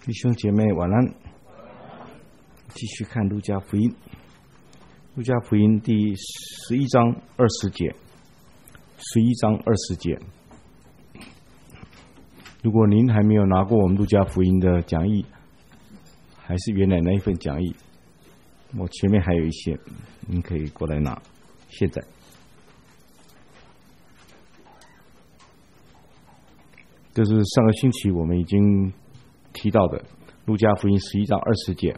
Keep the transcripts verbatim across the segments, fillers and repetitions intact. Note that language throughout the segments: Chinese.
弟兄姐妹晚安。继续看路加福音，路加福音第十一章二十节，十一章二十节。如果您还没有拿过我们路加福音的讲义，还是原来那一份讲义，我前面还有一些，您可以过来拿。现在，这是上个星期我们已经提到的路加福音十一章二十节。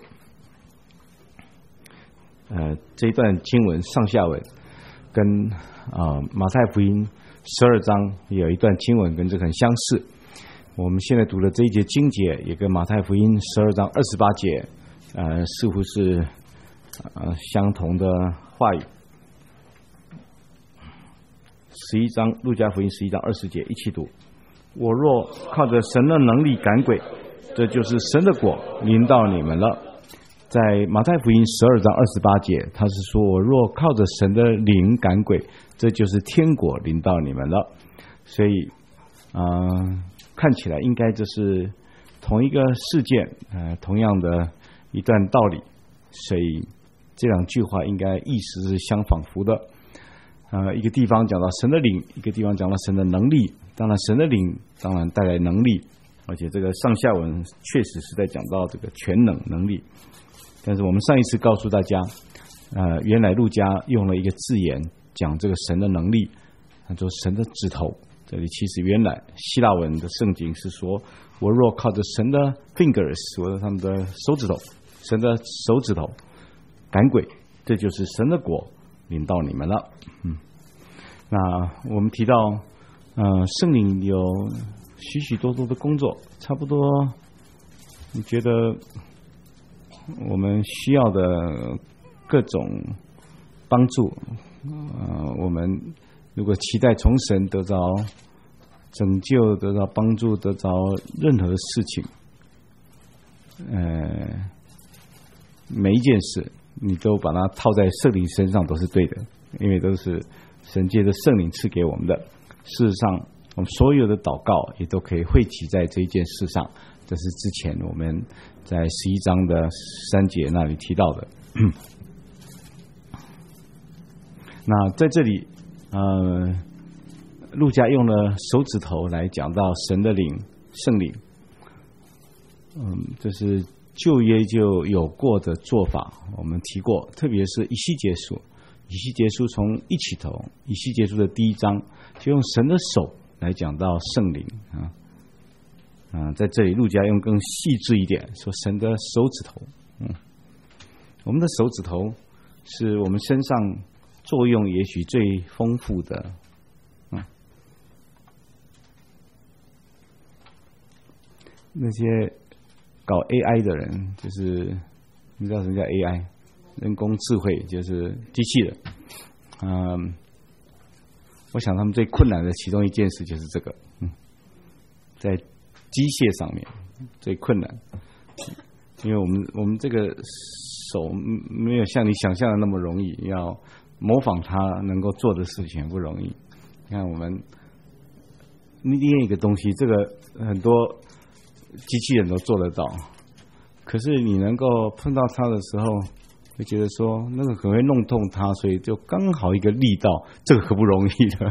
呃，这一段经文上下文跟啊、呃、马太福音十二章有一段经文跟这个很相似。我们现在读的这一节经节也跟马太福音十二章二十八节，呃，似乎是呃相同的话语。十一章路加福音十一章二十节一起读：我若靠着神的能力赶鬼，这就是神的国临到你们了。在马太福音十二章二十八节，他是说：我若靠着神的灵赶鬼，这就是天国临到你们了。所以，啊、呃，看起来应该这是同一个事件，呃，同样的一段道理。所以这两句话应该意思是相仿佛的。呃，一个地方讲到神的灵，一个地方讲到神的能力。当然，神的灵当然带来能力，而且这个上下文确实是在讲到这个全能能力。但是我们上一次告诉大家，呃，原来路加用了一个字眼讲这个神的能力，他说神的指头。这里其实原来希腊文的圣经是说，我若靠着神的 fingers， 我的他们的手指头，神的手指头赶鬼，这就是神的国临到你们了。嗯，那我们提到，呃，圣灵有许许多多的工作，差不多，你觉得我们需要的各种帮助，呃，我们如果期待从神得着拯救、得着帮助、得着任何事情，呃，每一件事你都把它套在圣灵身上都是对的，因为都是神借着圣灵赐给我们的。事实上，我们所有的祷告也都可以汇集在这一件事上。这是之前我们在十一章的三节那里提到的。那在这里，呃，路加用了手指头来讲到神的灵、圣灵。嗯，这是旧约就有过的做法，我们提过，特别是以西结书，以西结书从一起头，以西结书的第一章就用神的手来讲到圣灵啊。啊，在这里路加用更细致一点，说神的手指头。嗯，我们的手指头是我们身上作用也许最丰富的。嗯，那些搞 A I 的人，就是你知道什么叫 A I？ 人工智慧就是机器人。嗯，我想他们最困难的其中一件事就是这个。嗯，在机械上面最困难，因为我们我们这个手没有像你想象的那么容易，要模仿它能够做的事情不容易。你看我们捏一个东西，这个很多机器人都做得到，可是你能够碰到它的时候，会觉得说那个可能会弄痛它，所以就刚好一个力道，这个可不容易的，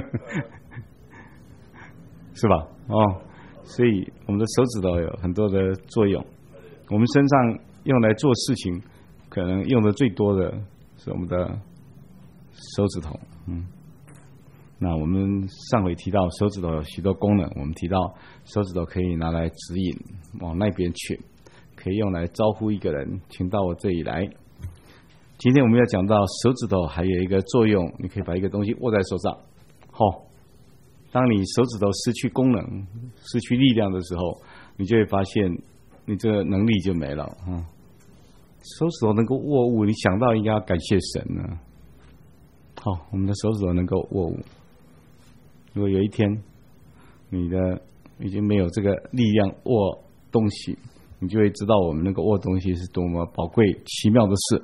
是吧？哦。所以我们的手指头有很多的作用，我们身上用来做事情可能用的最多的是我们的手指头。嗯，那我们上回提到手指头有许多功能，我们提到手指头可以拿来指引往那边去，可以用来招呼一个人请到我这里来。今天我们要讲到手指头还有一个作用，你可以把一个东西握在手上。好、哦，当你手指头失去功能、失去力量的时候，你就会发现你这个能力就没了。嗯，手指头能够握物，你想到应该要感谢神呢。好，我们的手指头能够握物。如果有一天你的已经没有这个力量握东西，你就会知道我们能够握东西是多么宝贵、奇妙的事。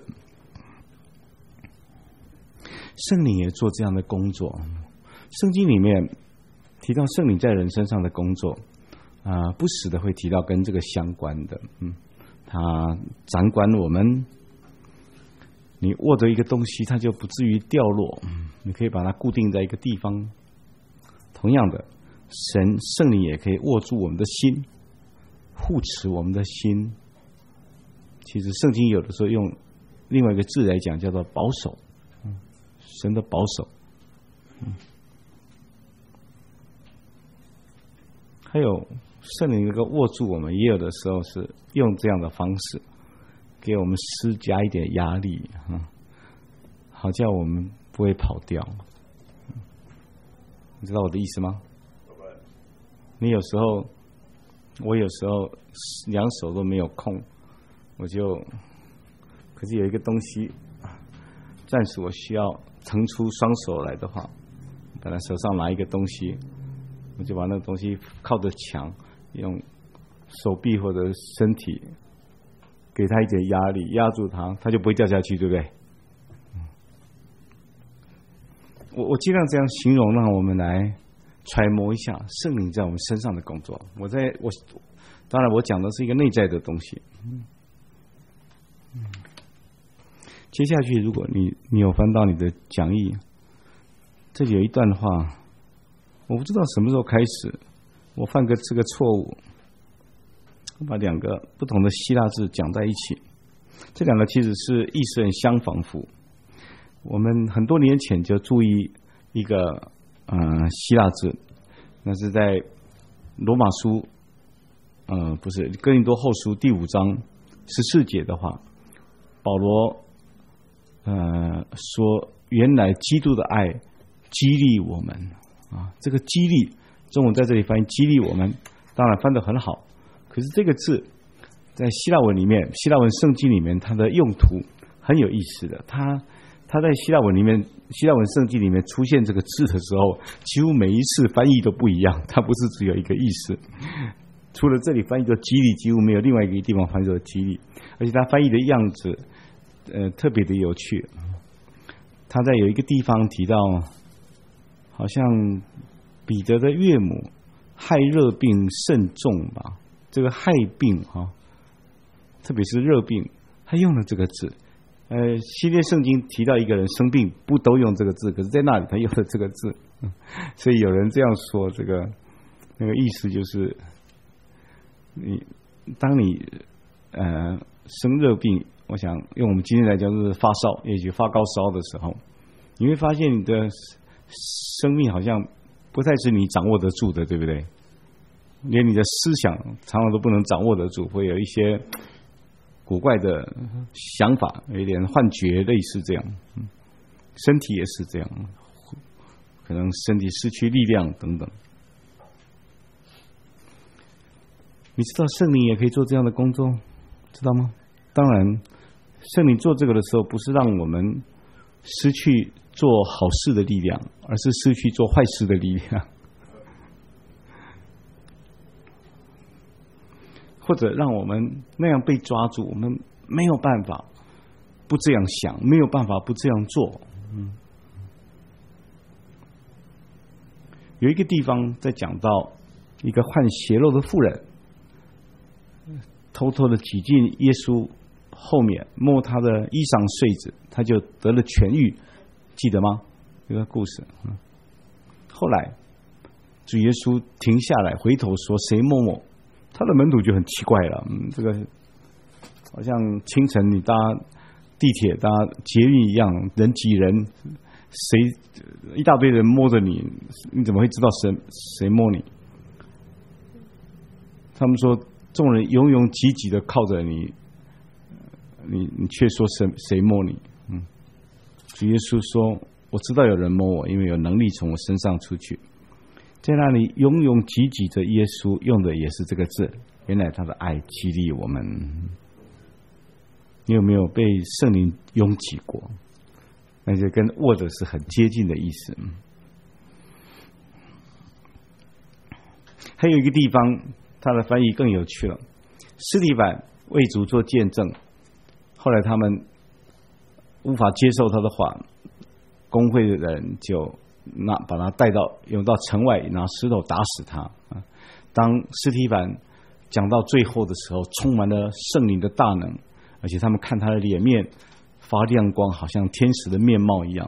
圣灵也做这样的工作。圣经里面提到圣灵在人身上的工作， 啊、呃，不时的会提到跟这个相关的，嗯，它掌管我们。你握着一个东西，它就不至于掉落，嗯，你可以把它固定在一个地方。同样的，神圣灵也可以握住我们的心，护持我们的心。其实圣经有的时候用另外一个字来讲，叫做保守，嗯，神的保守。嗯，还有圣灵能够握住我们，也有的时候是用这样的方式给我们施加一点压力，嗯，好叫我们不会跑掉。你知道我的意思吗？你有时候，我有时候两手都没有空，我就，可是有一个东西，暂时我需要腾出双手来的话，本来手上拿一个东西，我就把那个东西靠着墙，用手臂或者身体给他一点压力，压住他，他就不会掉下去，对不对？我我尽量这样形容，让我们来揣摩一下圣灵在我们身上的工作。我在我当然我讲的是一个内在的东西。嗯嗯，接下去，如果你你有翻到你的讲义，这里有一段话，我不知道什么时候开始，我犯个这个错误，我把两个不同的希腊字讲在一起，这两个其实是意思很相仿佛。我们很多年前就注意一个呃希腊字，那是在罗马书，呃不是哥林多后书第五章十四节的话，保罗呃说，原来基督的爱激励我们啊，这个激励中文在这里翻译激励我们，当然翻得很好，可是这个字在希腊文里面，希腊文圣经里面它的用途很有意思的，它他在希腊文里面，希腊文圣经里面出现这个字的时候，几乎每一次翻译都不一样，它不是只有一个意思。除了这里翻译作激励，几乎没有另外一个地方翻译作激励，而且他翻译的样子，呃，特别的有趣。他在有一个地方提到，好像彼得的岳母害热病甚重吧，这个害病哈，特别是热病，他用了这个字。呃，新约圣经提到一个人生病，不都用这个字，可是在那里他用了这个字，所以有人这样说，这个那个意思就是，你当你呃生热病，我想用我们今天来讲是发烧，也许发高烧的时候，你会发现你的生命好像不太是你掌握得住的，对不对？连你的思想常常都不能掌握得住，会有一些古怪的想法，有一点幻觉，类似这样。嗯，身体也是这样，可能身体失去力量等等。你知道圣灵也可以做这样的工作，知道吗？当然，圣灵做这个的时候，不是让我们失去做好事的力量，而是失去做坏事的力量。或者让我们那样被抓住，我们没有办法不这样想，没有办法不这样做。嗯，有一个地方在讲到一个患血漏的妇人，偷偷的挤进耶稣后面，摸他的衣裳穗子，他就得了痊愈，记得吗？这个故事。嗯，后来主耶稣停下来，回头说：“谁摸我？”他的门徒就很奇怪了，嗯，这个好像清晨你搭地铁、搭捷运一样，人挤人，谁一大堆人摸着你，你怎么会知道谁谁摸你？他们说，众人拥拥挤挤的靠着你，你你却说谁谁摸你？嗯，主耶稣说：“我知道有人摸我，因为有能力从我身上出去。”在那里拥拥挤挤着耶稣，用的也是这个字。原来他的爱激励我们。你有没有被圣灵拥挤过？那就跟握着是很接近的意思。还有一个地方，他的翻译更有趣了。司提反为主做见证，后来他们无法接受他的话，公会的人就拿把他带到，涌到城外，拿石头打死他。 当司提反讲到最后的时候，充满了圣灵的大能，而且他们看他的脸面发亮光，好像天使的面貌一样。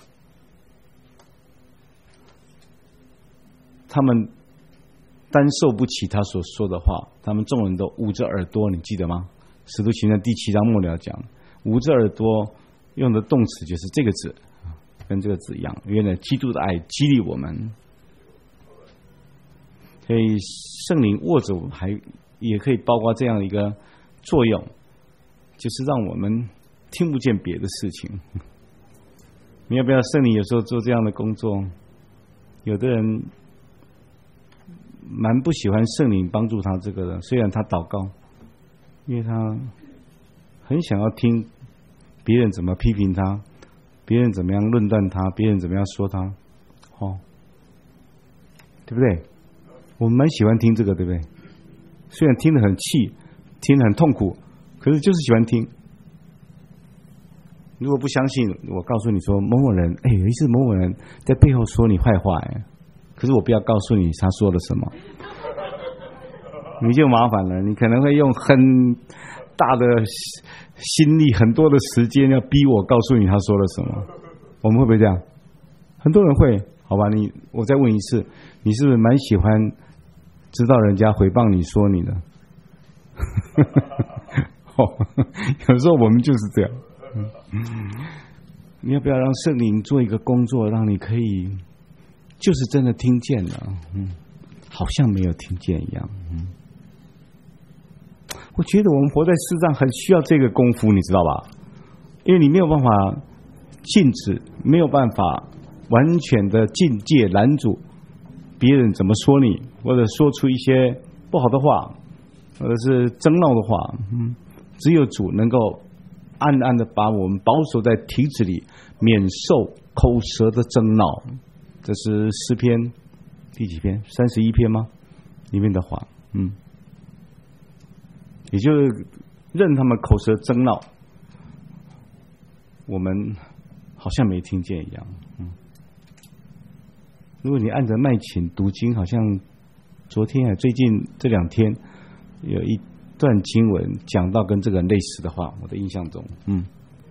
他们单受不起他所说的话，他们众人都捂着耳朵，你记得吗？使徒行传第七章末了讲，捂着耳朵用的动词就是这个字，跟这个字一样。原来基督的爱激励我们，所以圣灵握着还也可以包括这样的一个作用，就是让我们听不见别的事情。你要不要圣灵有时候做这样的工作？有的人蛮不喜欢圣灵帮助他这个的，虽然他祷告，因为他很想要听别人怎么批评他，别人怎么样论断他，别人怎么样说他，哦，对不对？我们蛮喜欢听这个，对不对？虽然听得很气，听得很痛苦，可是就是喜欢听。如果不相信，我告诉你说某某人，哎，有一次某某人在背后说你坏话，哎，可是我不要告诉你他说了什么，你就麻烦了。你可能会用很大的心力、很多的时间要逼我告诉你他说了什么。我们会不会这样？很多人会，好吧？你我再问一次，你是不是蛮喜欢知道人家诽谤你说你的？哦，有时候我们就是这样。嗯，你要不要让圣灵做一个工作，让你可以就是真的听见了，嗯，好像没有听见一样，嗯。我觉得我们活在世上很需要这个功夫，你知道吧？因为你没有办法禁止，没有办法完全的禁戒拦阻别人怎么说你，或者说出一些不好的话，或者是争闹的话，嗯，只有主能够暗暗的把我们保守在体制里，免受口舌的争闹。这是诗篇第几篇？三十一篇吗？里面的话，嗯，也就是任他们口舌争闹，我们好像没听见一样。嗯，如果你按着麦琴读经，好像昨天啊，最近这两天有一段经文讲到跟这个类似的话，我的印象中，嗯。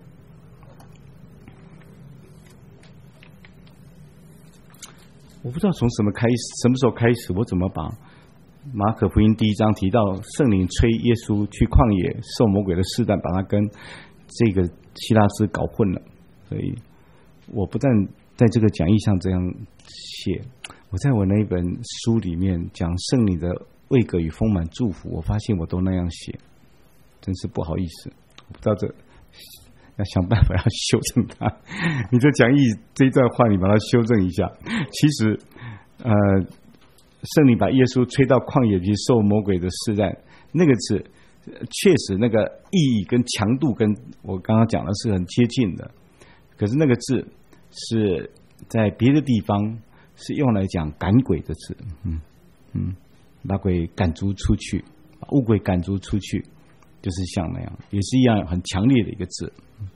我不知道从什么开始，什么时候开始，我怎么把马可福音第一章提到圣灵催耶稣去旷野受魔鬼的试探，把它跟这个希腊字搞混了。所以我不但在这个讲义上这样写，我在我那一本书里面讲圣灵的位格与丰满祝福，我发现我都那样写，真是不好意思。我不知道这要想办法要修正它。你这讲义这一段话，你把它修正一下。其实，呃，圣灵把耶稣吹到旷野去受魔鬼的试探，那个字确实那个意义跟强度跟我刚刚讲的是很接近的。可是那个字是在别的地方是用来讲赶鬼的字，嗯嗯，把鬼赶逐出去，把污鬼赶逐出去。就是像那样，也是一样很强烈的一个字。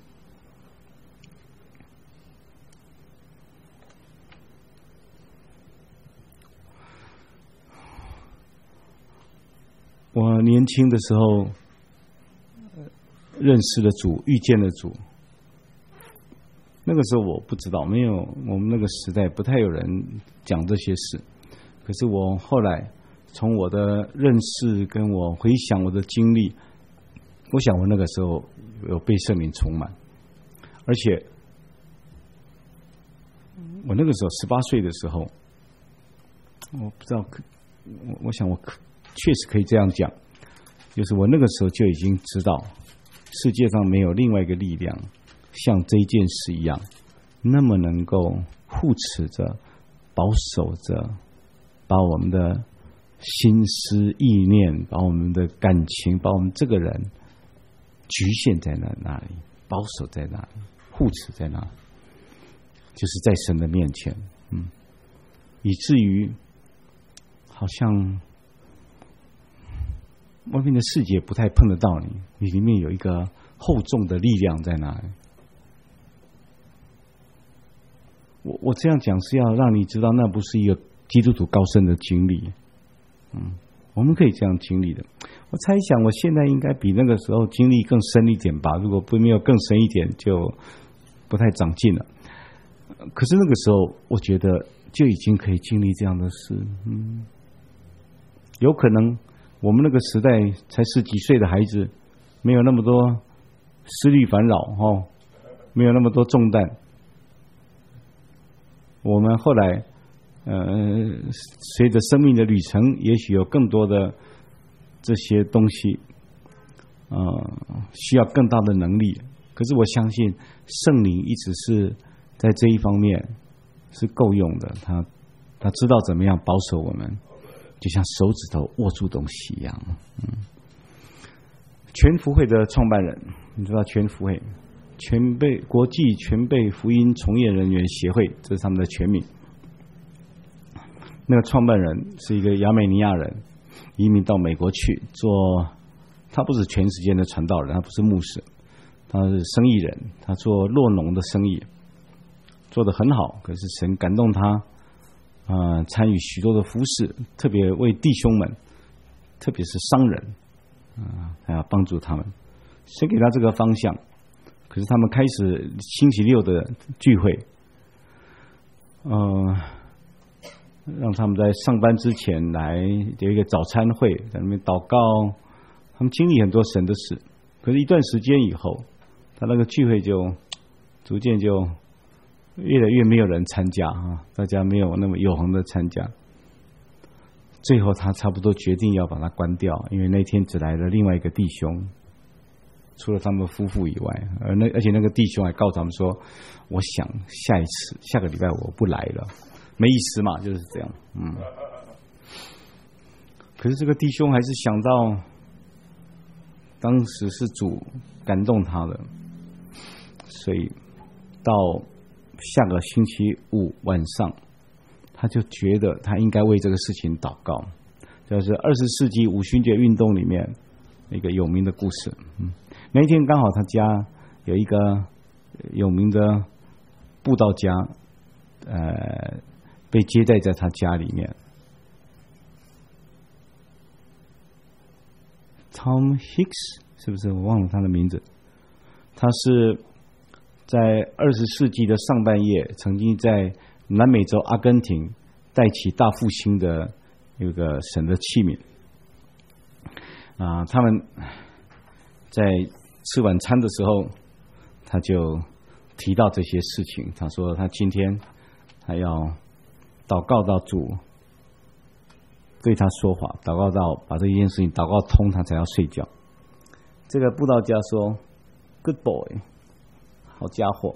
我年轻的时候认识了主，遇见了主。那个时候我不知道，没有，我们那个时代不太有人讲这些事。可是我后来从我的认识跟我回想我的经历，我想我那个时候有被圣灵充满，而且我那个时候十八岁的时候，我不知道，我我想我确实可以这样讲，就是我那个时候就已经知道，世界上没有另外一个力量像这件事一样，那么能够护持着、保守着，把我们的心思意念、把我们的感情、把我们这个人局限在那那里，保守在那里，护持在那里，就是在神的面前，嗯，以至于好像外面的世界不太碰得到你，你里面有一个厚重的力量在那里。我我这样讲是要让你知道，那不是一个基督徒高深的经历， 嗯，我们可以这样经历的。我猜想，我现在应该比那个时候经历更深一点吧。如果不没有更深一点，就不太长进了。可是那个时候，我觉得就已经可以经历这样的事。嗯，有可能我们那个时代才十几岁的孩子，没有那么多思虑烦扰，哦，没有那么多重担。我们后来，呃，随着生命的旅程，也许有更多的这些东西，呃，需要更大的能力。可是我相信圣灵一直是在这一方面是够用的，他他知道怎么样保守我们，就像手指头握住东西一样。嗯，全福会的创办人，你知道全福会？全备国际全备福音从业人员协会，这是他们的全名。那个创办人是一个亚美尼亚人，移民到美国去做。他不是全时间的传道人，他不是牧师，他是生意人，他做酪农的生意，做得很好。可是神感动他，呃，参与许多的服事，特别为弟兄们，特别是商人，啊、呃，还要帮助他们。神给他这个方向。可是他们开始星期六的聚会，呃，让他们在上班之前来有一个早餐会，在那边祷告。他们经历很多神的事，可是一段时间以后，他那个聚会就逐渐就越来越没有人参加啊，大家没有那么永恒的参加。最后他差不多决定要把它关掉，因为那天只来了另外一个弟兄。除了他们夫妇以外，而那而且那个弟兄还告诉他们说：“我想下一次下个礼拜我不来了，没意思嘛，就是这样。”嗯。可是这个弟兄还是想到，当时是主感动他的，所以到下个星期五晚上，他就觉得他应该为这个事情祷告。就是二十世纪五旬节运动里面一个有名的故事。嗯。那一天刚好他家有一个有名的布道家，呃，被接待在他家里面。Tom Hicks 是不是？我忘了他的名字。他是在二十世纪的上半叶，曾经在南美洲阿根廷带起大复兴的有个神的器皿。啊、呃，他们在吃晚餐的时候，他就提到这些事情。他说他今天他要祷告到主对他说话，祷告到把这件事情祷告通，他才要睡觉。这个布道家说 ：“Good boy， 好家伙。”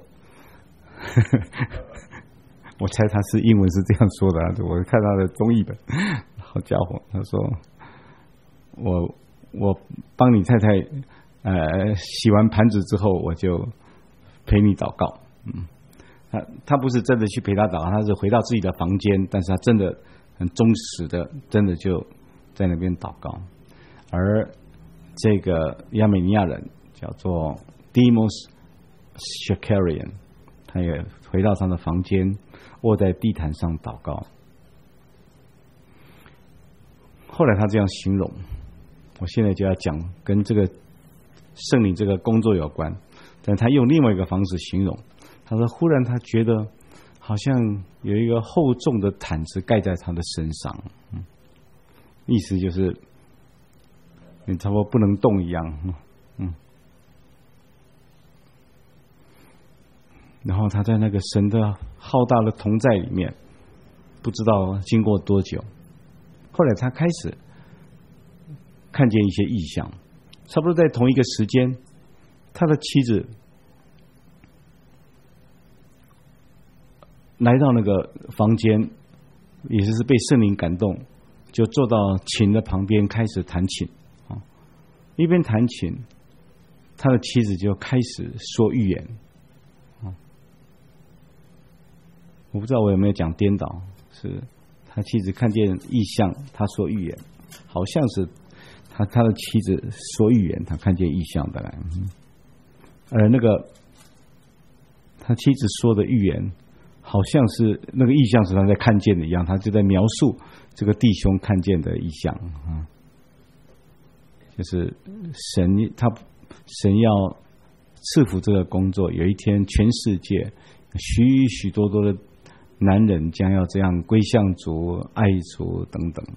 我猜他是英文是这样说的，我看他的中译本，好家伙，他说：“我我帮你太太。”呃，洗完盘子之后，我就陪你祷告。嗯，他他不是真的去陪他祷告，他是回到自己的房间，但是他真的很忠实的，真的就在那边祷告。而这个亚美尼亚人叫做 Demos Shakarian， 他也回到他的房间，卧在地毯上祷告。后来他这样形容，我现在就要讲跟这个圣灵这个工作有关，但他用另外一个方式形容。他说：“忽然他觉得好像有一个厚重的毯子盖在他的身上，嗯，意思就是你差不多不能动一样，嗯。然后他在那个神的浩大的同在里面，不知道经过多久，后来他开始看见一些异象。”差不多在同一个时间，他的妻子来到那个房间，也就是被圣灵感动，就坐到琴的旁边开始弹琴。一边弹琴，他的妻子就开始说预言。我不知道我有没有讲颠倒，是他妻子看见异象，他说预言，好像是。他他的妻子说预言，他看见异象的来，而那个他妻子说的预言， 好像是那个异象是他在看见的一样，他就在描述这个弟兄看见的异象啊，就是神他神要赐福这个工作，有一天全世界许许多多的男人将要这样归向主、爱主等等。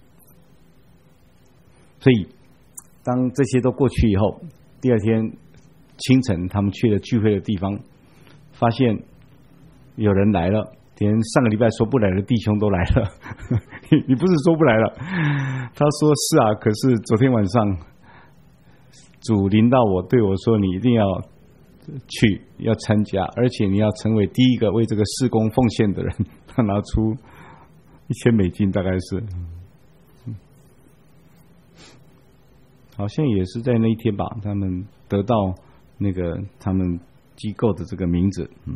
所以当这些都过去以后，第二天清晨他们去了聚会的地方，发现有人来了，连上个礼拜说不来的弟兄都来了。你不是说不来了？他说是啊，可是昨天晚上主临到我，对我说你一定要去，要参加，而且你要成为第一个为这个事工奉献的人。他拿出一千美金，大概是，好像也是在那一天吧，他们得到那个他们机构的这个名字。嗯，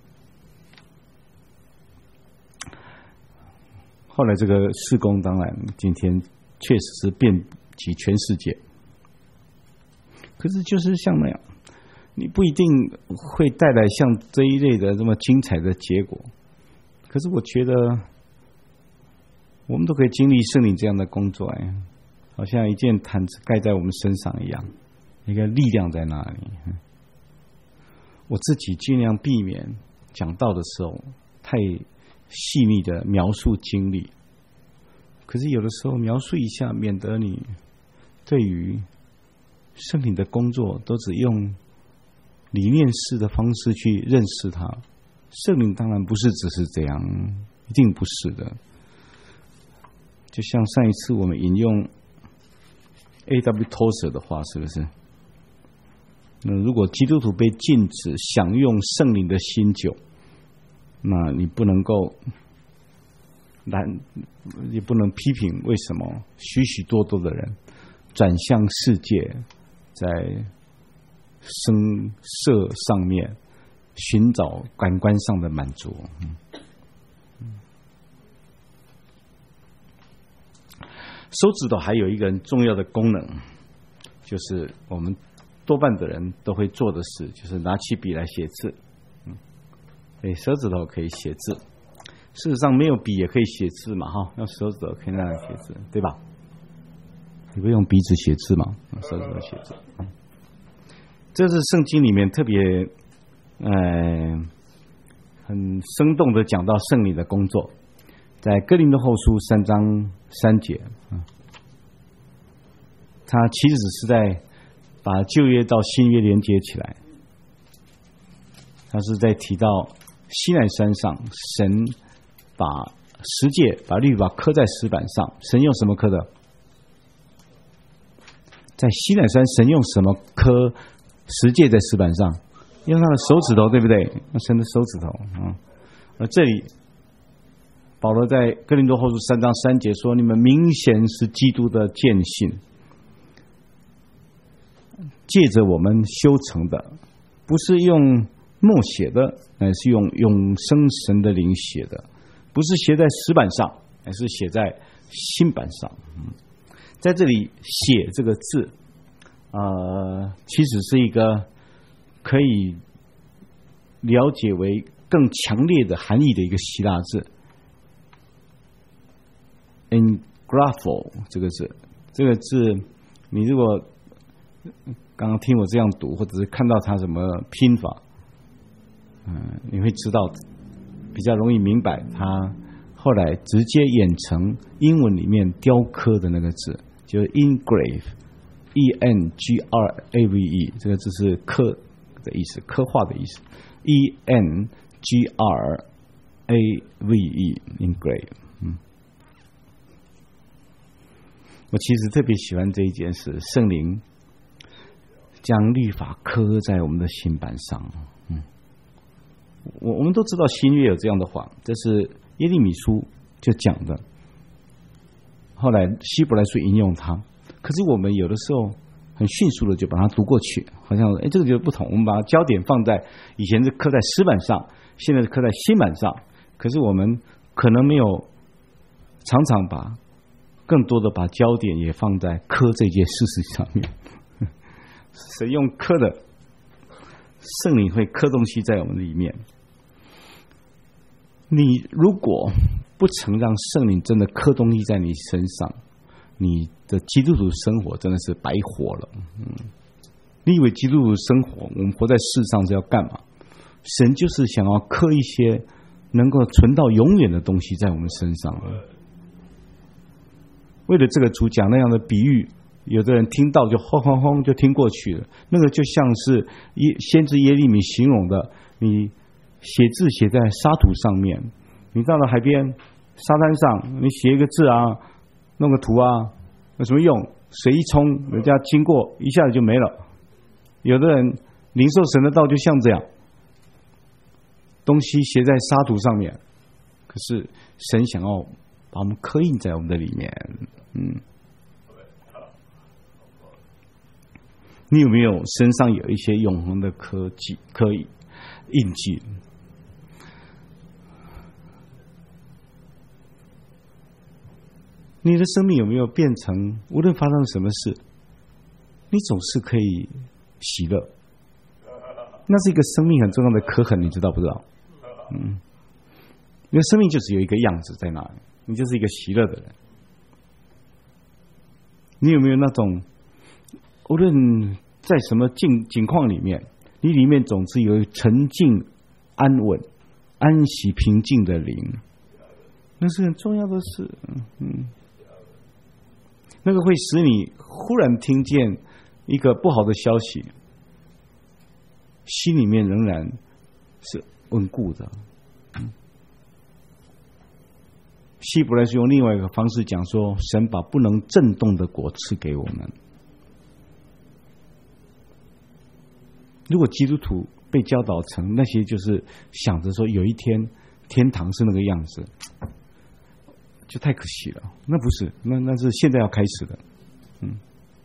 后来这个事工当然今天确实是遍及全世界，可是就是像那样，你不一定会带来像这一类的这么精彩的结果。可是我觉得我们都可以经历圣灵这样的工作，哎，好像一件毯子盖在我们身上一样，一个力量在那里。我自己尽量避免讲道的时候太细密的描述经历，可是有的时候描述一下，免得你对于圣灵的工作都只用理念式的方式去认识它。圣灵当然不是只是这样，一定不是的。就像上一次我们引用 A W Tozer 的话，是不是？那如果基督徒被禁止享用圣灵的新酒，那你不能够难，也不能批评为什么许许多多的人转向世界，在声色上面寻找感官上的满足。手指头还有一个很重要的功能，就是我们多半的人都会做的事，就是拿起笔来写字。嗯，对，手指头可以写字。事实上，没有笔也可以写字嘛，哈，用手指头可以那样写字，对吧？你不用笔纸写字嘛，用手指头写字。嗯，这是圣经里面特别，呃，很生动的讲到圣灵的工作，在哥林多后书三章三节，嗯，他其实是在把旧约到新约连接起来。他是在提到西奈山上，神把十诫、把律法刻在石板上。神用什么刻的？在西奈山，神用什么刻十诫在石板上？用他的手指头，对不对？用神的手指头。嗯，而这里保罗在哥林多后书三章三节说：“你们明显是基督的践行，借着我们修成的，不是用墨写的，乃是用永生神的灵写的，不是写在石板上，乃是写在心板上。”嗯，在这里写这个字，呃，其实是一个可以了解为更强烈的含义的一个希腊字 ，engrapho 这个字，这个字你如果刚刚听我这样读，或者是看到它什么拼法，嗯、呃，你会知道比较容易明白它后来直接演成英文里面雕刻的那个字，就是 engrave，e n g r a v e， 这个字是刻的意思，刻画的意思 ，e n g r a v e engrave。嗯，我其实特别喜欢这一件事，圣灵将律法刻在我们的心板上。嗯，我我们都知道新约有这样的话，这是耶利米书就讲的，后来希伯来书引用它，可是我们有的时候很迅速的就把它读过去，好像哎这个就不同，我们把焦点放在以前是刻在石板上，现在是刻在心板上，可是我们可能没有常常把更多的把焦点也放在刻这件事实上面。神用刻的，圣灵会刻东西在我们里面。 你如果不曾让圣灵真的刻东西在你身上，你的基督徒生活真的是白活了。嗯，你以为基督徒生活，我们活在世上是要干嘛？神就是想要刻一些能够存到永远的东西在我们身上。为了这个主讲那样的比喻，有的人听到就轰轰轰就听过去了，那个就像是耶先知耶利米形容的，你写字写在沙土上面，你到了海边沙滩上，你写一个字啊，弄个图啊，有什么用？水一冲，人家经过一下子就没了。有的人领受神的道就像这样，东西写在沙土上面，可是神想要把我们刻印在我们的里面。嗯，你有没有身上有一些永恒的科技、刻印印记？你的生命有没有变成，无论发生什么事，你总是可以喜乐？那是一个生命很重要的刻痕，你知道不知道？嗯，你的生命就只有一个样子在那里，你就是一个喜乐的人。你有没有那种，无论在什么境境况里面，你里面总是有沉静、安稳、安息、平静的灵？那是很重要的事。嗯，那个会使你忽然听见一个不好的消息，心里面仍然是稳固的。嗯，希伯来书用另外一个方式讲说，神把不能震动的果赐给我们。如果基督徒被教导成那些就是想着说有一天天堂是那个样子，就太可惜了。那不是，那那是现在要开始的。嗯，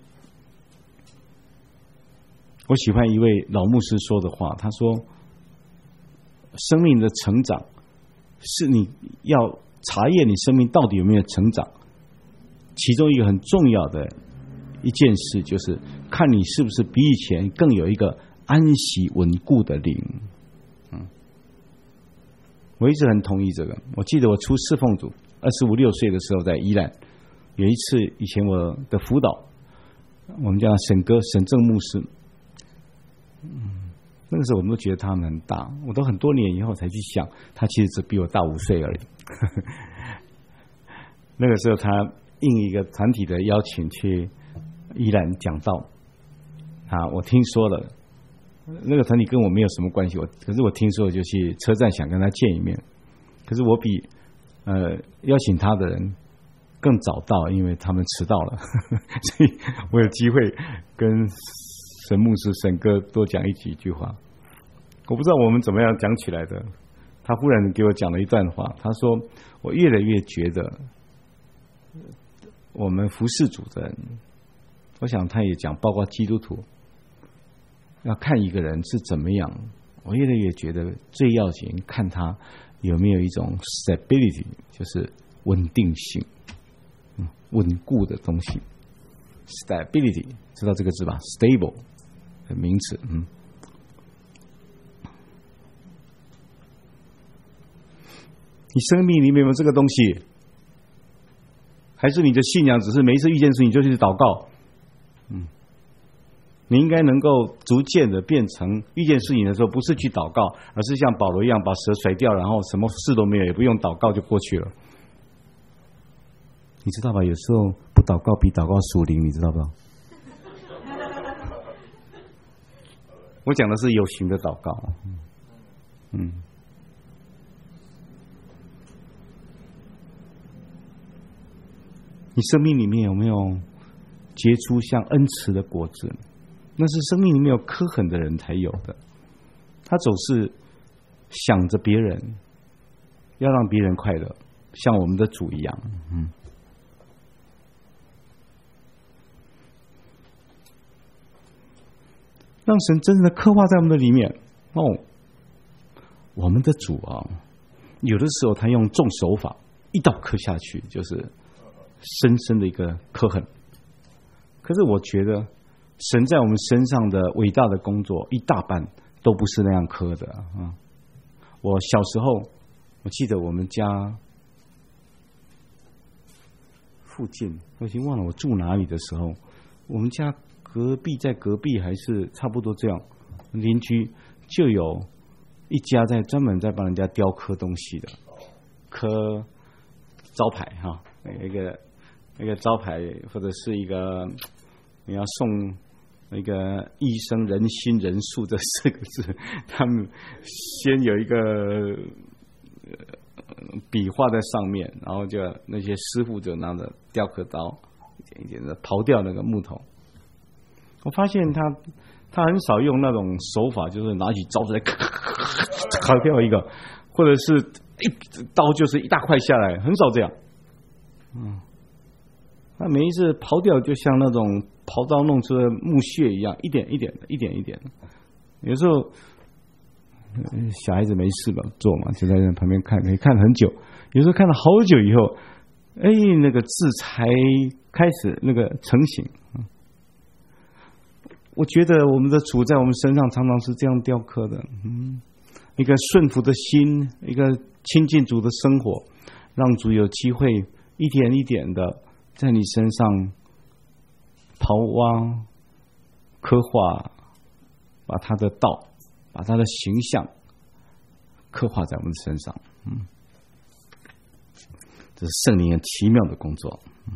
我喜欢一位老牧师说的话，他说生命的成长是你要查验你生命到底有没有成长，其中一个很重要的一件事就是看你是不是比以前更有一个安息稳固的灵。嗯，我一直很同意这个。我记得我出侍奉组二十五六岁的时候，在宜兰有一次，以前我的辅导，我们叫沈哥沈正牧师。嗯，那个时候我们都觉得他们很大，我都很多年以后才去想，他其实只比我大五岁而已。那个时候他应一个团体的邀请去宜兰讲道啊，我听说了，那个团体跟我没有什么关系，我可是我听说就去车站想跟他见一面，可是我比呃邀请他的人更早到，因为他们迟到了，所以我有机会跟沈牧师沈哥多讲一几句话。我不知道我们怎么样讲起来的，他忽然给我讲了一段话，他说我越来越觉得我们服侍主的人，我想他也讲包括基督徒，要看一个人是怎么样，我越来越觉得最要紧看他有没有一种 stability， 就是稳定性，嗯，稳固的东西。stability 知道这个字吧？ stable 的名词。嗯，你生命里面有没有这个东西？还是你的信仰只是每一次遇见事情就去祷告？嗯，你应该能够逐渐的变成遇见事情的时候不是去祷告，而是像保罗一样把蛇甩掉，然后什么事都没有，也不用祷告就过去了。你知道吧？有时候不祷告比祷告属灵，你知道吧？我讲的是有形的祷告。嗯，你生命里面有没有结出像恩慈的果子？那是生命里面有刻痕的人才有的。他总是想着别人，要让别人快乐，像我们的主一样。嗯，让神真正的刻画在我们的里面。哦，我们的主啊，有的时候他用重手法一刀刻下去，就是深深的一个刻痕。可是我觉得神在我们身上的伟大的工作一大半都不是那样刻的啊！我小时候我记得我们家附近，我已经忘了我住哪里的时候，我们家隔壁在隔壁还是差不多这样，邻居就有一家在专门在帮人家雕刻东西的，刻招牌哈，一个一个招牌或者是一个你要送一个一生人心人数这四个字，他们先有一个笔画在上面，然后就那些师傅就拿着雕刻刀一点一点的刨掉那个木头。我发现他他很少用那种手法，就是拿起刀子来咔咔咔咔掉一个，或者是一刀就是一大块下来，很少这样。嗯，那每一次刨掉就像那种刨刀弄出的木屑一样，一点一点的，一点一点的。有时候小孩子没事吧做嘛，就在那旁边看，可以看很久。有时候看了好久以后，哎，那个字才开始那个成型。我觉得我们的主在我们身上常常是这样雕刻的，嗯，一个顺服的心，一个亲近主的生活，让主有机会一点一点的在你身上刨挖、刻画，把他的道、把他的形象刻画在我们的身上。嗯，这是圣灵很奇妙的工作。嗯，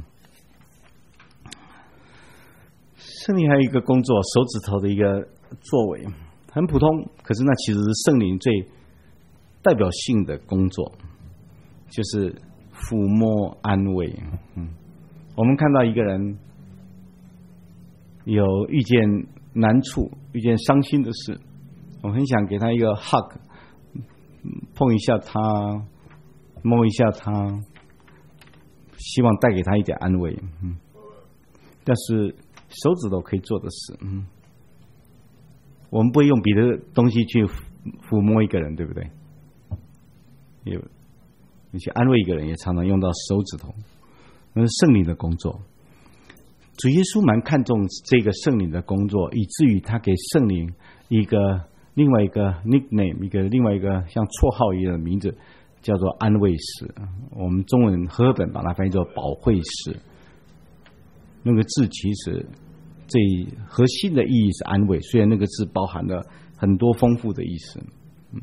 圣灵还有一个工作，手指头的一个作为，很普通，可是那其实是圣灵最代表性的工作，就是抚摸安慰。嗯，我们看到一个人有遇见难处、遇见伤心的事，我很想给他一个 hug， 碰一下他，摸一下他，希望带给他一点安慰。嗯，但是手指头可以做的事，嗯，我们不会用别的东西去抚摸一个人，对不对？也你去安慰一个人，也常常用到手指头，那是圣灵的工作。主耶稣蛮看重这个圣灵的工作，以至于他给圣灵一个另外一个 nickname， 一个另外一个像绰号一样的名字，叫做安慰师。我们中文和合本把它翻译作保惠师。那个字其实最核心的意义是安慰，虽然那个字包含了很多丰富的意思。嗯，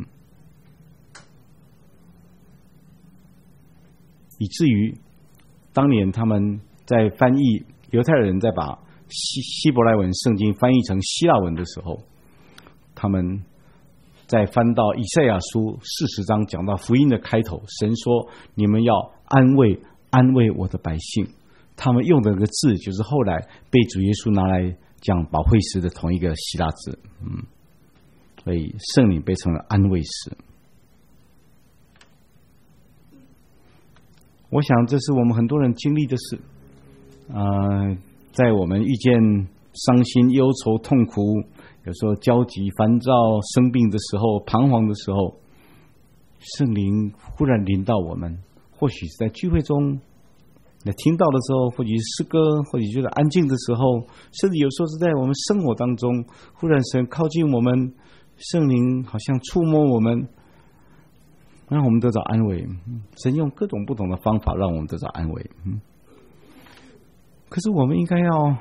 以至于当年他们在翻译，犹太人在把希希伯来文圣经翻译成希腊文的时候，他们在翻到以赛亚书四十章讲到福音的开头，神说你们要安慰安慰我的百姓，他们用的那个字就是后来被主耶稣拿来讲保惠师的同一个希腊字。嗯，所以圣灵被称为安慰师。我想这是我们很多人经历的事。呃，在我们遇见伤心、忧愁、痛苦，有时候焦急、烦躁、生病的时候、彷徨的时候，圣灵忽然临到我们，或许是在聚会中那听到的时候，或许是诗歌，或许觉得安静的时候，甚至有时候是在我们生活当中，忽然神靠近我们，圣灵好像触摸我们，让我们得到安慰。神用各种不同的方法让我们得到安慰。嗯，可是我们应该要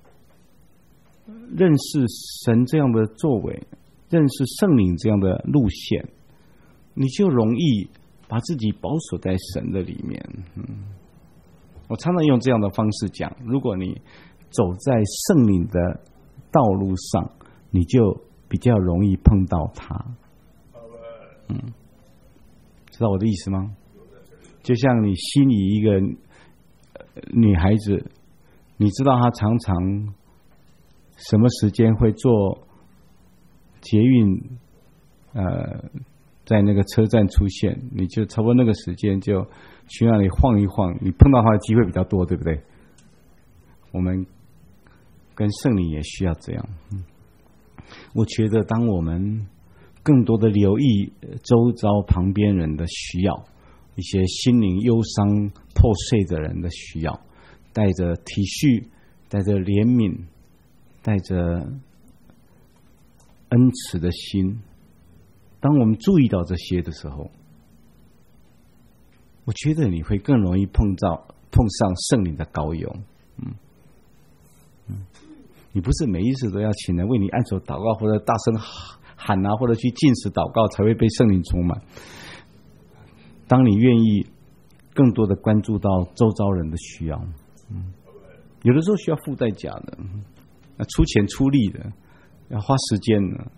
认识神这样的作为，认识圣灵这样的路线，你就容易把自己保守在神的里面。嗯，我常常用这样的方式讲，如果你走在圣灵的道路上，你就比较容易碰到他。嗯，知道我的意思吗？就像你心仪一个女孩子，你知道她常常什么时间会坐捷运，呃，在那个车站出现，你就差不多那个时间就去那里晃一晃，你碰到他的机会比较多，对不对？我们跟圣灵也需要这样。嗯，我觉得当我们更多的留意周遭旁边人的需要，一些心灵忧伤破碎的人的需要，带着体恤，带着怜悯，带着恩慈的心，当我们注意到这些的时候， 我觉得你会更容易碰到碰上圣灵的膏油。嗯嗯，你不是每一次都要请人为你按手祷告，或者大声喊啊，或者去禁食祷告才会被圣灵充满。当你愿意更多的关注到周遭人的需要，嗯，有的时候需要付代价的，要出钱出力的，要花时间的。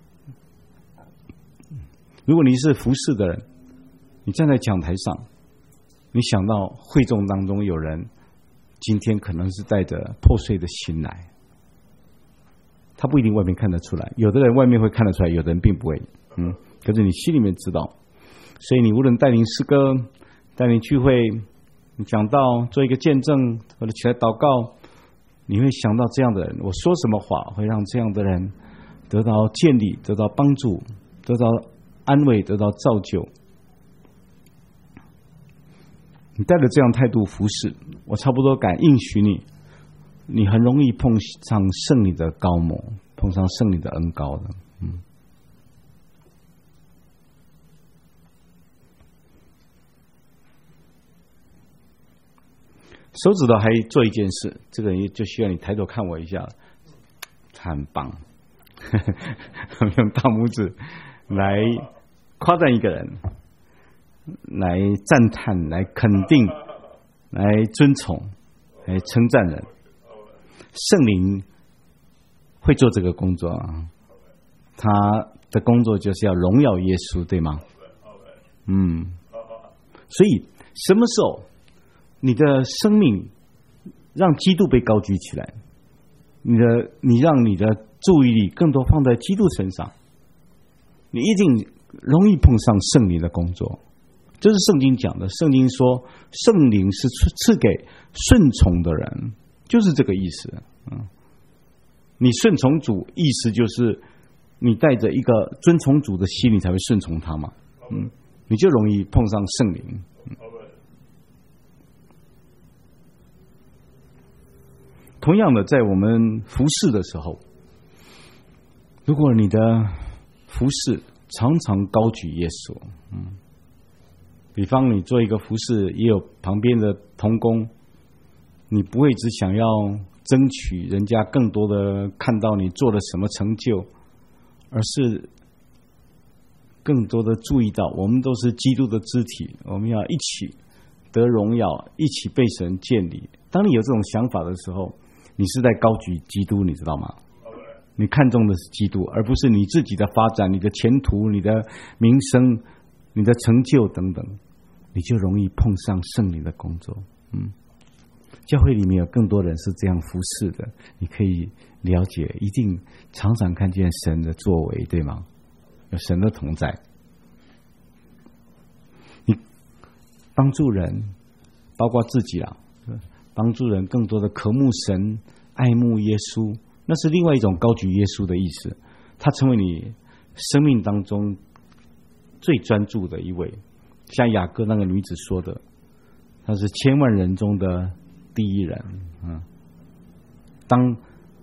如果你是服侍的人，你站在讲台上，你想到会众当中有人今天可能是带着破碎的心来，他不一定外面看得出来，有的人外面会看得出来，有的人并不会，嗯，可是你心里面知道。所以你无论带领诗歌，带领聚会，你讲道，做一个见证，或者起来祷告，你会想到这样的人，我说什么话会让这样的人得到建立，得到帮助，得到安慰，得到造就。你带着这样态度服侍，我差不多敢应许你，你很容易碰上圣灵的膏抹，碰上圣灵的恩膏的。嗯，手指头还做一件事，这个就需要你抬头看我一下，很棒。用大拇指来夸赞一个人，来赞叹，来肯定，来尊崇，来称赞人。圣灵会做这个工作啊，他的工作就是要荣耀耶稣，对吗？嗯，所以什么时候你的生命让基督被高举起来，你的你让你的注意力更多放在基督身上，你一定容易碰上圣灵的工作。这是圣经讲的，圣经说圣灵是赐给顺从的人，就是这个意思。嗯，你顺从主，意思就是你带着一个遵从主的心，你才会顺从他嘛。嗯，你就容易碰上圣灵。嗯，同样的，在我们服侍的时候，如果你的服侍常常高举耶稣，嗯，比方你做一个服侍，也有旁边的同工，你不会只想要争取人家更多的看到你做了什么成就，而是更多的注意到我们都是基督的肢体，我们要一起得荣耀，一起被神建立。当你有这种想法的时候，你是在高举基督，你知道吗？你看重的是基督，而不是你自己的发展、你的前途、你的名声、你的成就等等，你就容易碰上圣灵的工作。嗯，教会里面有更多人是这样服侍的，你可以了解，一定常常看见神的作为，对吗？有神的同在，你帮助人，包括自己啦，帮助人更多的渴慕神、爱慕耶稣，那是另外一种高举耶稣的意思。他成为你生命当中最专注的一位，像雅各那个女子说的，她是千万人中的第一人。嗯，当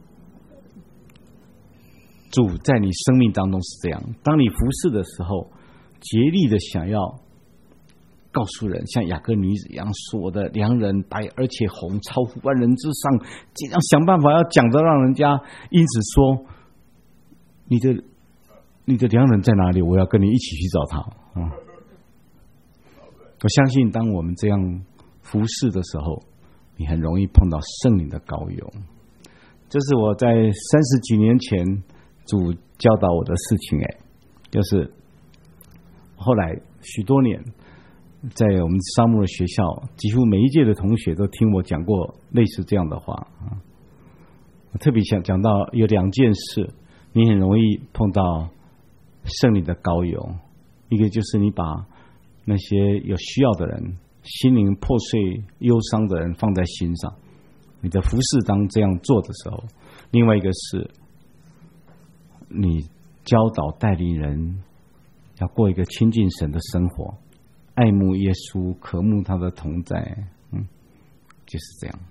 主在你生命当中是这样，当你服侍的时候，竭力的想要告诉人，像雅各女子一样，说我的良人白而且红，超乎万人之上，尽量想办法要讲的让人家因此说，你的你的良人在哪里？我要跟你一起去找他。嗯，我相信当我们这样服侍的时候，你很容易碰到圣灵的膏油。这是我在三十几年前主教导我的事情，哎，就是后来许多年在我们沙漠的学校，几乎每一届的同学都听我讲过类似这样的话。我特别想讲到有两件事，你很容易碰到圣灵的膏油。一个就是你把那些有需要的人、心灵破碎、忧伤的人放在心上，你的服事当这样做的时候；另外一个是你教导带领人要过一个亲近神的生活，爱慕耶稣，渴慕他的同在。嗯，就是这样。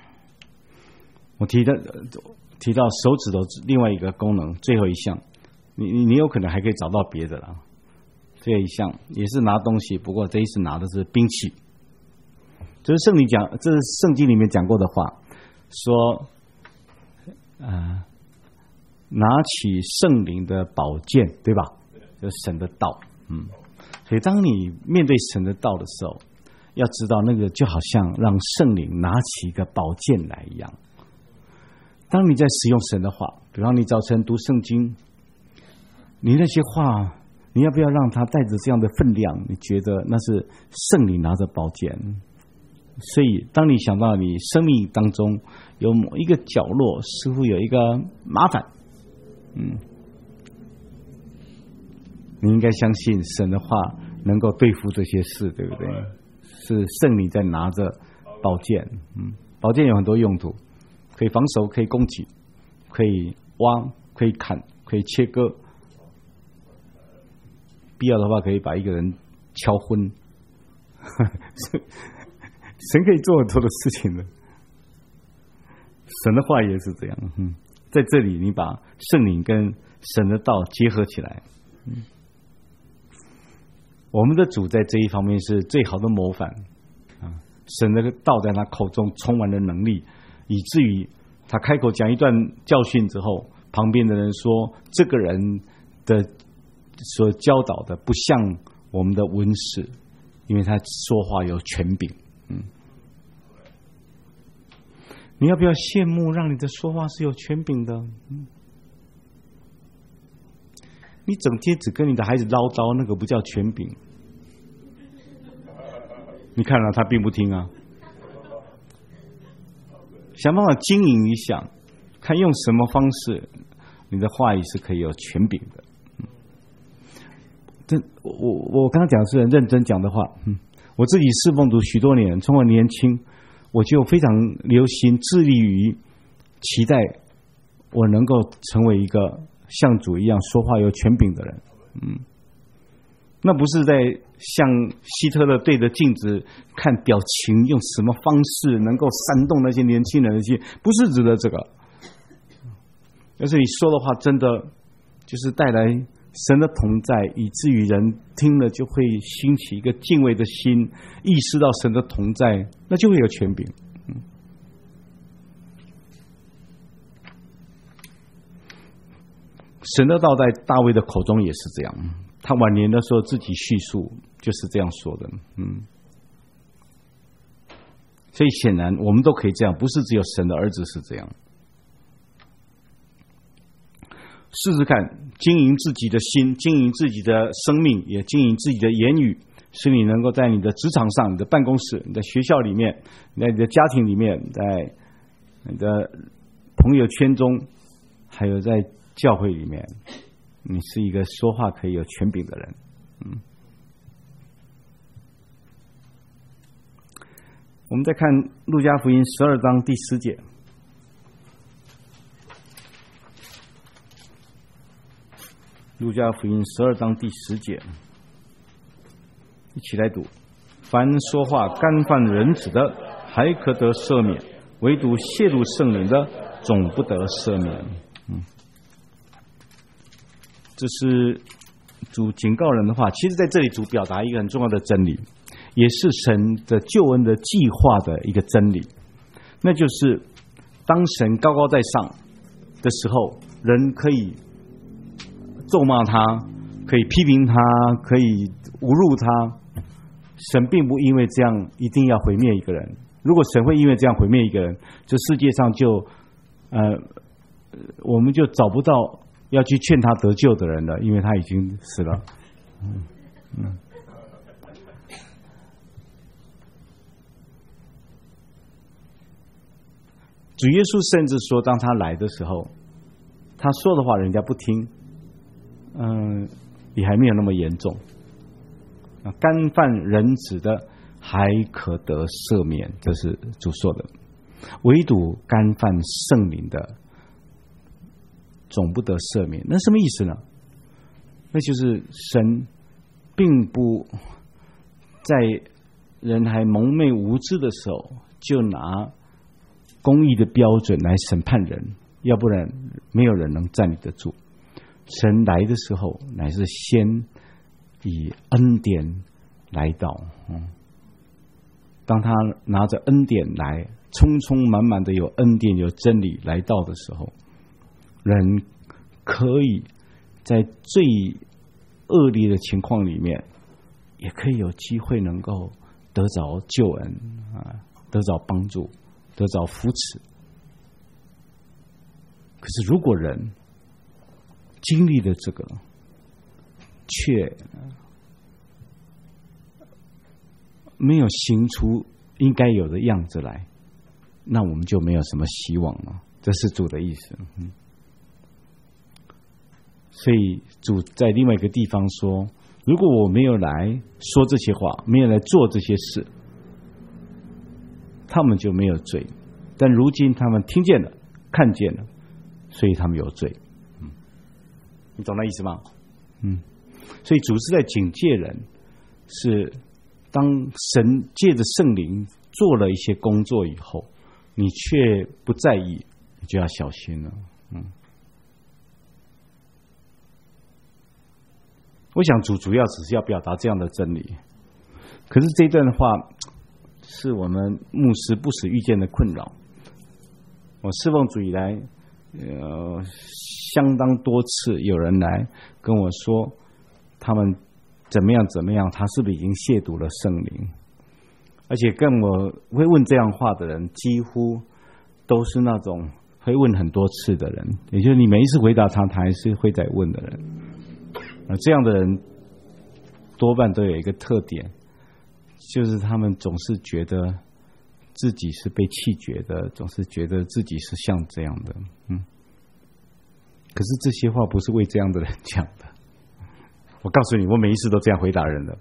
我提到提到手指头另外一个功能，最后一项， 你你你有可能还可以找到别的了。这一项也是拿东西，不过这一次拿的是兵器。这是圣灵讲，这是圣经里面讲过的话，说，呃，拿起圣灵的宝剑，对吧？就是神的道，嗯。所以当你面对神的道的时候，要知道那个就好像让圣灵拿起一个宝剑来一样。当你在使用神的话，比方你早晨读圣经，你那些话，你要不要让它带着这样的分量？你觉得那是圣灵拿着宝剑？所以当你想到你生命当中有某一个角落似乎有一个麻烦，嗯，你应该相信神的话能够对付这些事，对不对？是圣灵在拿着宝剑，嗯，宝剑有很多用途，可以防守，可以攻击，可以挖，可以砍，可以切割，必要的话可以把一个人敲昏。神可以做很多的事情的，神的话也是这样。嗯，在这里你把圣灵跟神的道结合起来，嗯，我们的主在这一方面是最好的模范啊！神的道在他口中充满了能力，以至于他开口讲一段教训之后，旁边的人说这个人的所教导的不像我们的文士，因为他说话有权柄。嗯，你要不要羡慕让你的说话是有权柄的？嗯，你整天只跟你的孩子唠叨，那个不叫权柄。你看了他并不听啊，想办法经营一下，看用什么方式，你的话语是可以有权柄的。嗯，这我我我刚刚讲的是很认真讲的话。嗯，我自己侍奉主许多年，从我年轻我就非常留心致力于期待我能够成为一个像主一样说话有权柄的人。嗯，那不是在像希特勒对着镜子看表情，用什么方式能够煽动那些年轻人的心，不是指的这个，而是你说的话真的就是带来神的同在，以至于人听了就会兴起一个敬畏的心，意识到神的同在，那就会有权柄。嗯，神的道在大卫的口中也是这样，他晚年的时候自己叙述就是这样说的。嗯，所以显然我们都可以这样，不是只有神的儿子是这样。试试看，经营自己的心，经营自己的生命，也经营自己的言语，使你能够在你的职场上、你的办公室、你的学校里面、在你的家庭里面、在你的朋友圈中，还有在教会里面，你是一个说话可以有权柄的人。嗯，我们再看路加福音十二章第十节。路加福音十二章第十节，一起来读：凡说话干犯人子的，还可得赦免；唯独亵渎圣灵的，总不得赦免。嗯，这是主警告人的话。其实在这里主表达一个很重要的真理，也是神的救恩的计划的一个真理，那就是当神高高在上的时候，人可以咒骂他，可以批评他，可以侮辱他。神并不因为这样一定要毁灭一个人。如果神会因为这样毁灭一个人，这世界上就呃，我们就找不到要去劝他得救的人了，因为他已经死了。嗯嗯。主耶稣甚至说，当他来的时候，他说的话人家不听，嗯，也还没有那么严重。干犯人子的还可得赦免，这是主说的；唯独干犯圣灵的，总不得赦免。那什么意思呢？那就是神并不在人还蒙昧无知的时候，就拿公义的标准来审判人，要不然没有人能站立得住。 神来的时候，乃是先以恩典来到。嗯，当他拿着恩典来，充充满满的有恩典、有真理来到的时候，人可以在最恶劣的情况里面，也可以有机会能够得着救恩啊，得着帮助，得着扶持。可是如果人经历了这个，却没有行出应该有的样子来，那我们就没有什么希望了。这是主的意思。嗯，所以主在另外一个地方说，如果我没有来说这些话，没有来做这些事，他们就没有罪。但如今他们听见了，看见了，所以他们有罪。嗯，你懂那意思吗？嗯，所以主是在警戒人，是当神借着圣灵做了一些工作以后，你却不在意，你就要小心了。嗯，我想主主要只是要表达这样的真理。可是这段话是我们牧师不时遇见的困扰。我侍奉主以来，呃，相当多次有人来跟我说，他们怎么样怎么样，他是不是已经亵渎了圣灵？而且跟我会问这样话的人，几乎都是那种会问很多次的人，也就是你每一次回答他，他还是会再问的人。而这样的人多半都有一个特点，就是他们总是觉得自己是被弃绝的，总是觉得自己是像这样的。嗯，可是这些话不是为这样的人讲的。我告诉你，我每一次都这样回答人的。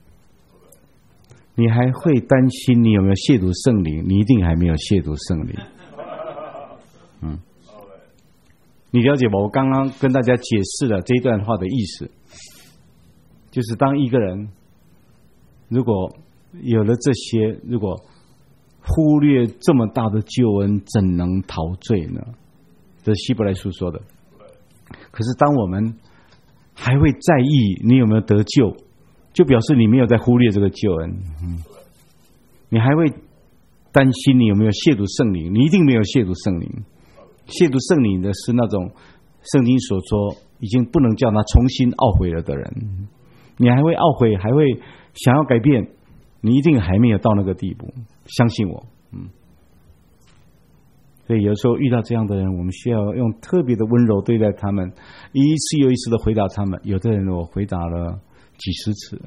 你还会担心你有没有亵渎圣灵？你一定还没有亵渎圣灵。嗯，你了解吗？我刚刚跟大家解释了这一段话的意思，就是当一个人如果有了这些，如果忽略这么大的救恩，怎能逃罪呢？这是希伯来书说的。可是当我们还会在意你有没有得救，就表示你没有在忽略这个救恩。嗯，你还会担心你有没有亵渎圣灵，你一定没有亵渎圣灵。亵渎圣灵的是那种圣经所说已经不能叫他重新懊悔了的人。你还会懊悔，还会想要改变，你一定还没有到那个地步，相信我。嗯，所以有时候遇到这样的人，我们需要用特别的温柔对待他们，一次又一次的回答他们。有的人我回答了几十次。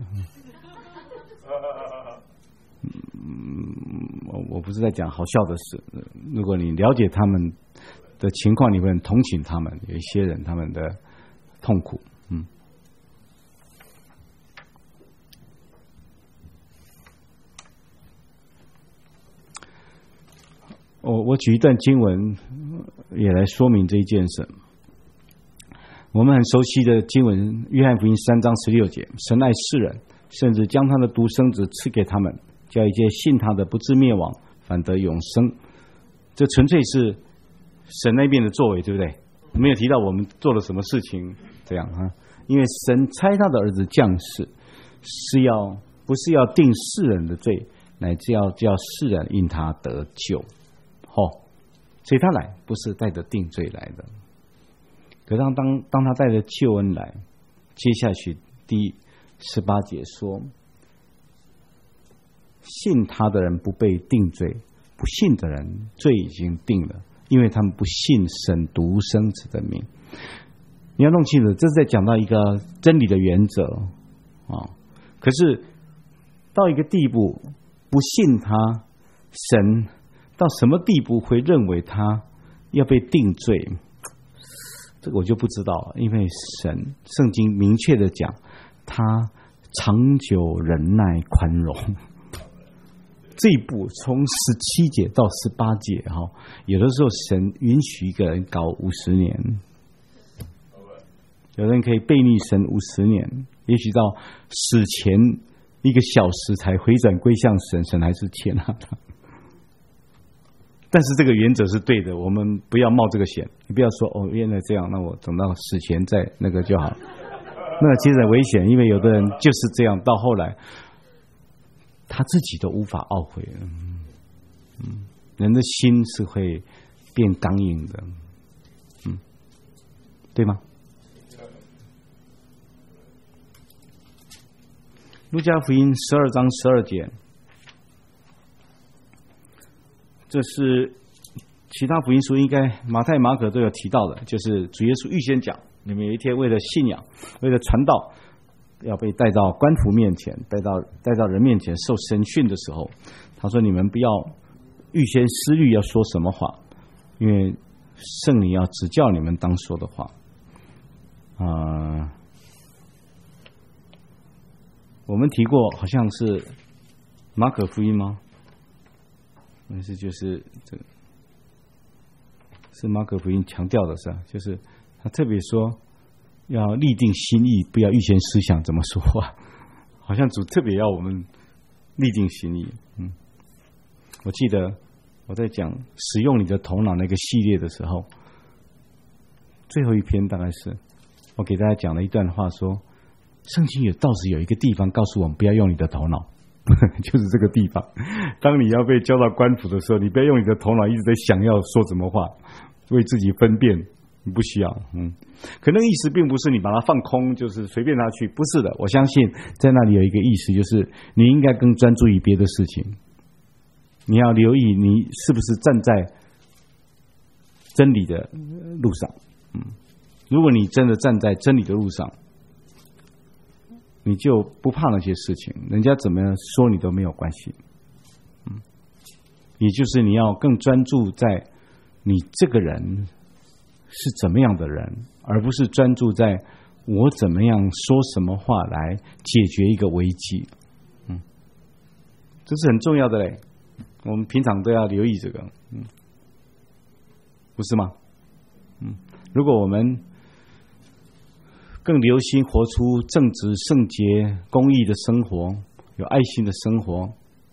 嗯，我我不是在讲好笑的事。如果你了解他们的情况，你会很同情他们。有一些人他们的痛苦。嗯。我我举一段经文也来说明这一件事。我们很熟悉的经文，约翰福音三章十六节，神爱世人，甚至将他的独生子赐给他们，叫一切信他的不至灭亡，反得永生。这纯粹是神那边的作为，对不对？没有提到我们做了什么事情这样啊。因为神差他的儿子降世，是要不是要定世人的罪，乃至要叫世人因他得救。哦，所以他来不是带着定罪来的。可当当当他带着救恩来，接下去第十八节说，信他的人不被定罪，不信的人罪已经定了，因为他们不信神独生子的名。你要弄清楚，这是在讲到一个真理的原则啊。可是到一个地步，不信他，神到什么地步会认为他要被定罪？这个我就不知道了，因为神圣经明确的讲，他长久忍耐宽容。这一步从十七节到十八节哈，有的时候神允许一个人搞五十年，有人可以背逆神五十年，也许到死前一个小时才回转归向神，神还是接纳他。 但是这个原则是对的，我们不要冒这个险。你不要说哦，原来这样，那我等到死前再那个就好。那个其实很危险，因为有的人就是这样，到后来他自己都无法懊悔。嗯，嗯，人的心是会变刚硬的，嗯，对吗？路加福音十二章十二节，这是其他福音书应该马太、马可都有提到的，就是主耶稣预先讲，你们有一天为了信仰，为了传道，要被带到官府面前，带到带到人面前受审讯的时候，他说：“你们不要预先思虑要说什么话，因为圣灵要指教你们当说的话。”啊、呃，我们提过，好像是马可福音吗？但是就是这个是马可福音强调的是吧？就是他特别说要立定心意，不要预先思想怎么说话。好像主特别要我们立定心意。嗯，我记得我在讲使用你的头脑那个系列的时候，最后一篇大概是我给大家讲了一段话说，圣经有倒是有一个地方告诉我们不要用你的头脑，就是这个地方。当你要被交到官府的时候，你不要用你的头脑一直在想要说什么话，为自己分辨，你不需要。嗯，可能意思并不是你把它放空，就是随便他去，不是的。我相信在那里有一个意思，就是你应该更专注于别的事情，你要留意你是不是站在真理的路上。嗯，如果你真的站在真理的路上，你就不怕那些事情，人家怎么样说你都没有关系。嗯，也就是你要更专注在你这个人是怎么样的人，而不是专注在我怎么样说什么话来解决一个危机。嗯，这是很重要的嘞，我们平常都要留意这个。嗯，不是吗？嗯，如果我们更留心活出正直、圣洁、公义的生活，有爱心的生活，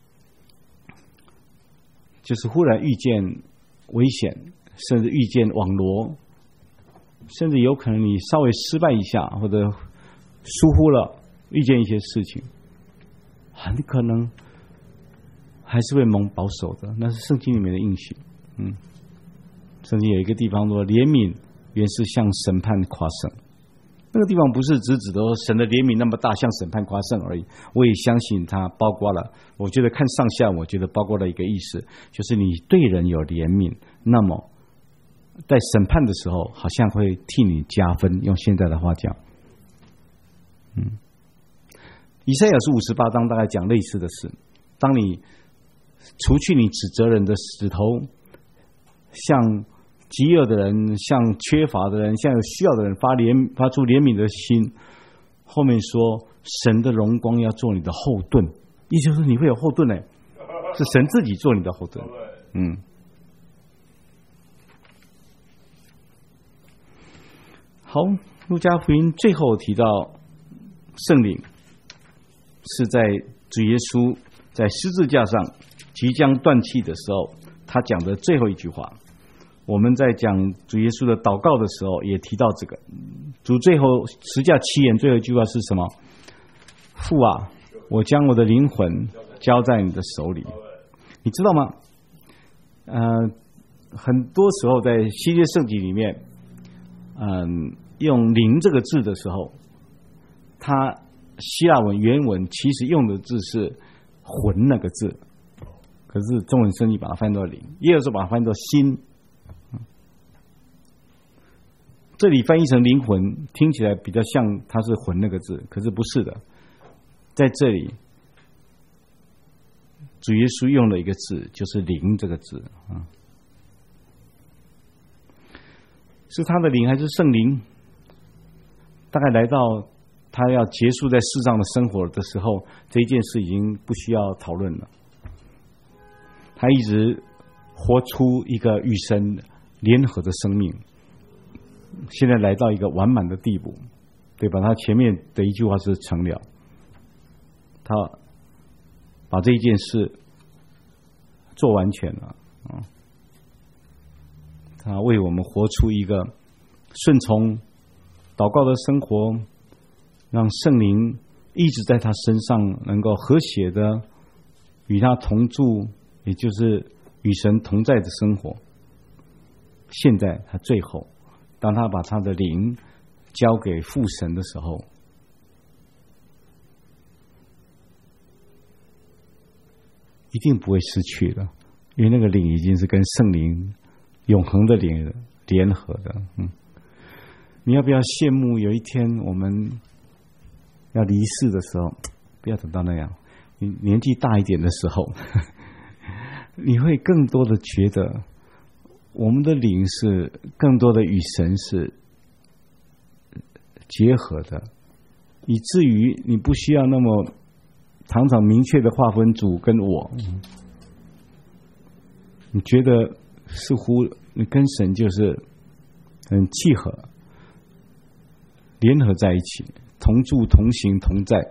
就是忽然遇见危险，甚至遇见网罗，甚至有可能你稍微失败一下，或者疏忽了，遇见一些事情，很可能还是会蒙保守的。那是圣经里面的应许。嗯，圣经有一个地方说，怜悯原是向审判夸胜。那个地方不是只指的神的怜悯那么大，像审判夸胜而已。我也相信它包括了，我觉得看上下，我觉得包括了一个意思，就是你对人有怜悯，那么在审判的时候，好像会替你加分。用现在的话讲，嗯，以赛亚书五十八章大概讲类似的事。当你除去你指责人的指头，像饥饿的人，向缺乏的人，向有需要的人发怜发出怜悯的心。后面说神的荣光要做你的后盾，意思就是你会有后盾呢，是神自己做你的后盾。嗯，好，路加福音最后提到圣灵是在主耶稣在十字架上即将断气的时候，他讲的最后一句话。我们在讲主耶稣的祷告的时候也提到这个，主最后十架七言最后一句话是什么？父啊，我将我的灵魂交在你的手里。你知道吗？呃，很多时候在新约圣经里面，嗯，用灵这个字的时候，它希腊文原文其实用的字是魂那个字，可是中文圣经把它翻译到灵，也有时候把它翻译到心。这里翻译成灵魂，听起来比较像它是魂那个字，可是不是的。在这里，主耶稣用了一个字，就是灵这个字啊，是他的灵还是圣灵？大概来到他要结束在世上的生活的时候，这一件事已经不需要讨论了。他一直活出一个与神联合的生命。现在来到一个完满的地步，对吧？他前面的一句话是成了，他把这一件事做完全了啊。 他为我们活出一个顺从祷告的生活，让圣灵一直在他身上能够和谐的与他同住，也就是与神同在的生活。现在他最后当他把他的灵交给父神的时候，一定不会失去了，因为那个灵已经是跟圣灵永恒的灵联合的。嗯，你要不要羡慕有一天我们要离世的时候，不要等到那样，你年纪大一点的时候，你会更多的觉得我们的灵是更多的与神是结合的，以至于你不需要那么常常明确的划分主跟我，你觉得似乎你跟神就是很契合，联合在一起，同住同行同在，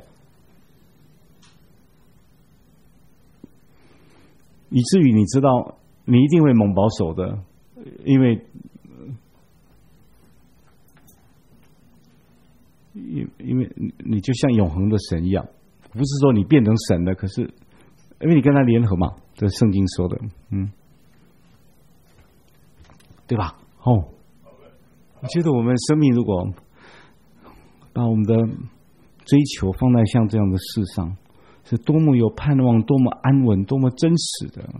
以至于你知道你一定会蒙保守的，因为因因为你就像永恒的神一样，不是说你变成神了，可是因为你跟他联合嘛，这是圣经说的，嗯，对吧？哦，我觉得我们生命如果把我们的追求放在像这样的事上，是多么有盼望，多么安稳，多么真实的。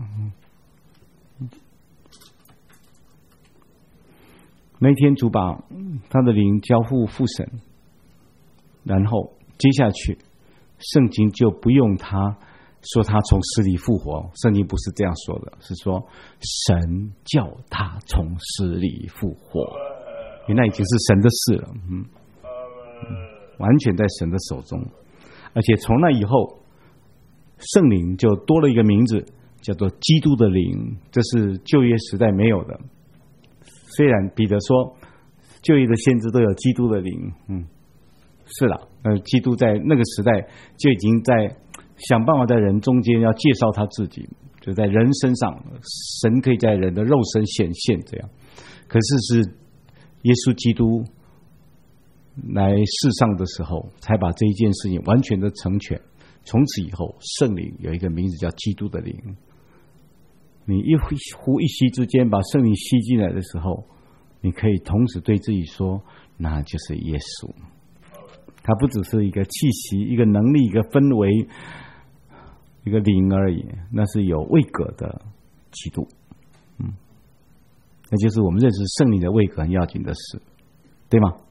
那天主把他的灵交付父神，然后接下去圣经就不用他说他从死里复活，圣经不是这样说的，是说神叫他从死里复活，因为那已经是神的事了，嗯，完全在神的手中。而且从那以后，圣灵就多了一个名字，叫做基督的灵，这是旧约时代没有的。虽然彼得说旧约的先知都有基督的灵，嗯，是了，呃，基督在那个时代就已经在想办法在人中间要介绍他自己，就在人身上，神可以在人的肉身显现这样。可是是耶稣基督来世上的时候，才把这一件事情完全的成全。从此以后，圣灵有一个名字叫基督的灵。你一呼一吸之间把圣灵吸进来的时候，你可以同时对自己说，那就是耶稣。它不只是一个气息，一个能力，一个氛围，一个灵而已，那是有位格的基督。嗯，那就是我们认识圣灵的位格很要紧的事，对吗？